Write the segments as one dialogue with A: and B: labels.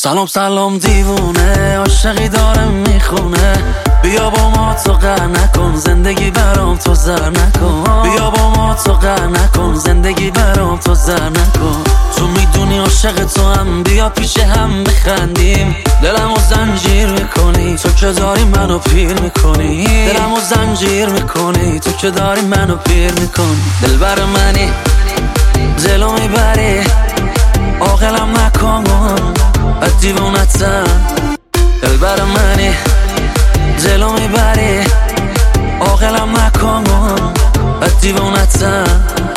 A: سلام سلام دیوونه، عاشقی داره میخونه. بیا با ما تو قهر نکن، زندگی برام تو زر نکن. بیا با ما تو قهر نکن، زندگی برام تو زر نکن. تو میدونی عاشق تو هم، بیا پیش هم بخندیم. دلمو زنجیر میکنی تو که داری منو پیر میکنی. دلمو زنجیر میکنی تو که داری منو پیر میکنی. دلبر منی دلو میبری، عاقلم نکن بد دیوونتم. دلبر منی دلو میبری، عاقلم نکن بد دیوونتم.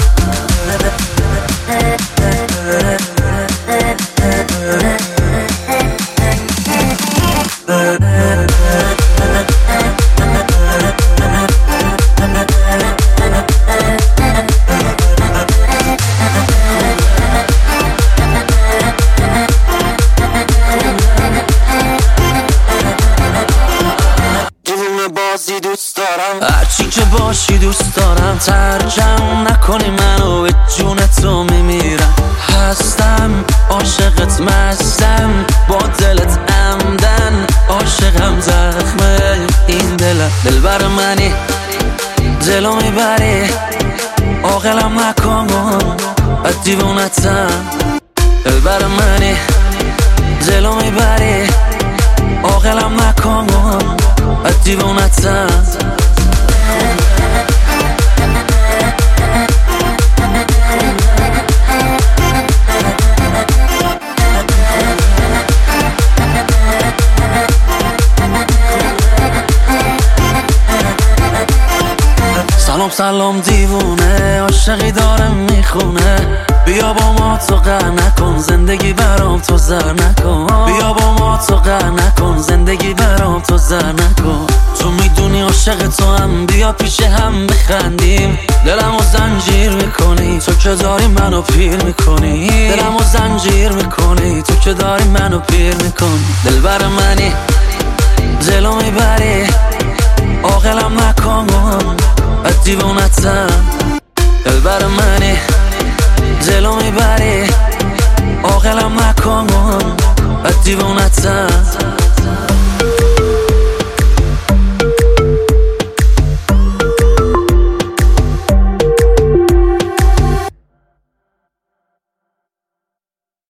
A: دوست دارم هرچی که باشی، دوست دارم ترجم نکنی منو، به جون تو میمیرم. هستم عاشقت، مستم با دلت عمدن، عاشقم زخمه این دلم. دلبر منی دلو میبری، عاقلم نکن بد دیوونتم. دلبر منی دلو میبری، عاقلم نکن بد دیوونتم. سلام سلام دیوونه، عاشقی داره میخونه. بیا با ما تو قهر نکن، زندگی برام تو زر نکن. بیا با ما تو قهر نکن، زندگی برام تو زر نکن. تو میدونی عاشق تو هم، بیا پیش هم بخندیم. دلمو زنجیر میکنی تو که داری منو پیر میکنی. دلمو زنجیر میکنی تو که داری منو پیر میکنی. دلبر منی دلو میبری، عاقلم نکن بد دیوونتم. دلبر منی دلو میبری، عاقلم نکن بد دیوونتم.